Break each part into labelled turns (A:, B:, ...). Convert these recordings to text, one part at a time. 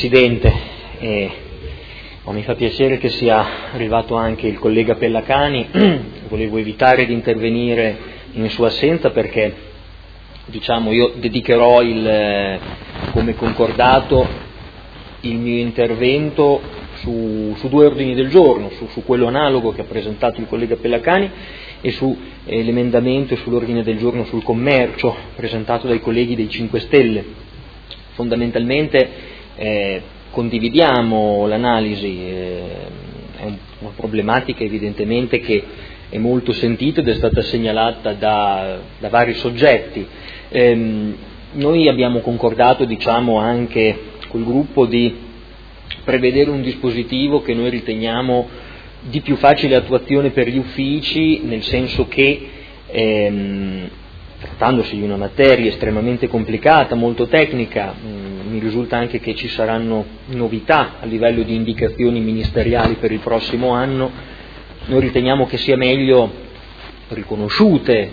A: Presidente, mi fa piacere che sia arrivato anche il collega Pellacani. Volevo evitare di intervenire in sua assenza perché io dedicherò come concordato il mio intervento su due ordini del giorno, su quello analogo che ha presentato il collega Pellacani e su l'emendamento e sull'ordine del giorno sul commercio presentato dai colleghi dei 5 Stelle. Fondamentalmente condividiamo l'analisi, è una problematica evidentemente che è molto sentita ed è stata segnalata da vari soggetti. Noi abbiamo concordato anche col gruppo di prevedere un dispositivo che noi riteniamo di più facile attuazione per gli uffici, nel senso che trattandosi di una materia estremamente complicata, molto tecnica, mi risulta anche che ci saranno novità a livello di indicazioni ministeriali per il prossimo anno. Noi riteniamo che sia meglio riconosciute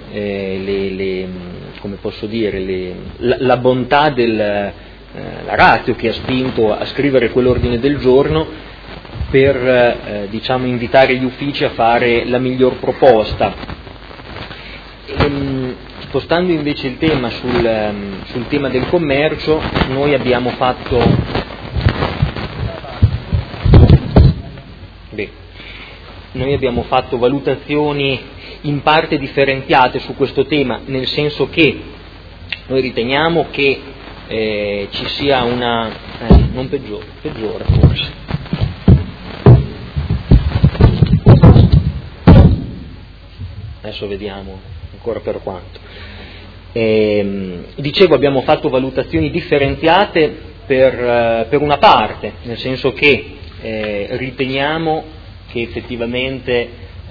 A: la bontà la ratio che ha spinto a scrivere quell'ordine del giorno per invitare gli uffici a fare la miglior proposta. Spostando invece il tema sul tema del commercio, noi abbiamo fatto valutazioni in parte differenziate su questo tema, nel senso che noi riteniamo che ci sia non peggiora forse. Adesso vediamo ancora per quanto. Abbiamo fatto valutazioni differenziate per una parte, nel senso che riteniamo che effettivamente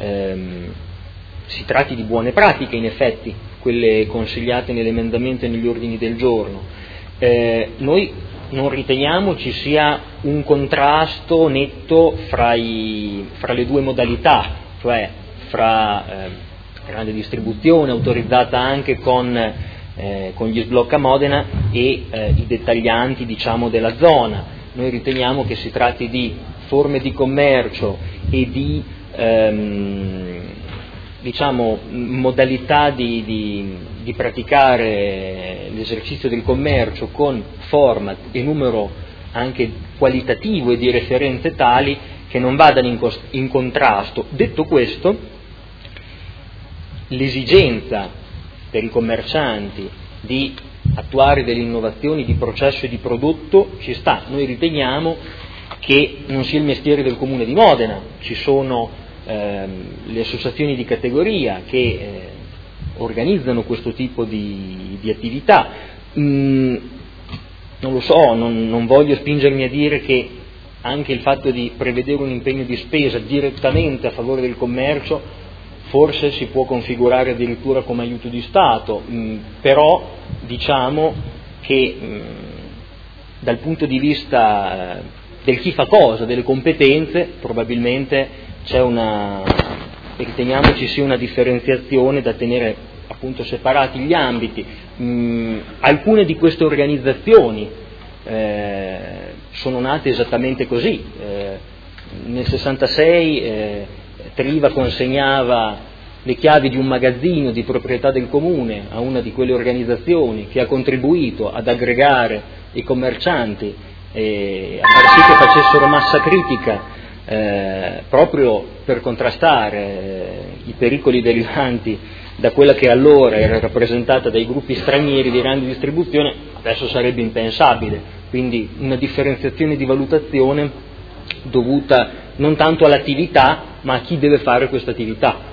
A: si tratti di buone pratiche, in effetti, quelle consigliate nell'emendamento e negli ordini del giorno. Noi non riteniamo ci sia un contrasto netto fra le due modalità, cioè fra grande distribuzione autorizzata anche con gli sblocca Modena e i dettaglianti della zona. Noi riteniamo che si tratti di forme di commercio e di modalità di praticare l'esercizio del commercio con format e numero anche qualitativo e di referenze tali che non vadano in contrasto. Detto questo, l'esigenza per i commercianti di attuare delle innovazioni di processo e di prodotto ci sta. Noi riteniamo che non sia il mestiere del Comune di Modena, ci sono le associazioni di categoria che organizzano questo tipo di attività. Non lo so, non voglio spingermi a dire che anche il fatto di prevedere un impegno di spesa direttamente a favore del commercio forse si può configurare addirittura come aiuto di Stato, però diciamo che dal punto di vista del chi fa cosa, delle competenze, probabilmente riteniamo ci sia una differenziazione da tenere appunto separati gli ambiti. Alcune di queste organizzazioni sono nate esattamente così. Nel 66 Triva consegnava le chiavi di un magazzino di proprietà del comune a una di quelle organizzazioni che ha contribuito ad aggregare i commercianti e a far sì che facessero massa critica proprio per contrastare i pericoli derivanti da quella che allora era rappresentata dai gruppi stranieri di grande distribuzione. Adesso sarebbe impensabile, quindi una differenziazione di valutazione dovuta non tanto all'attività ma a chi deve fare questa attività.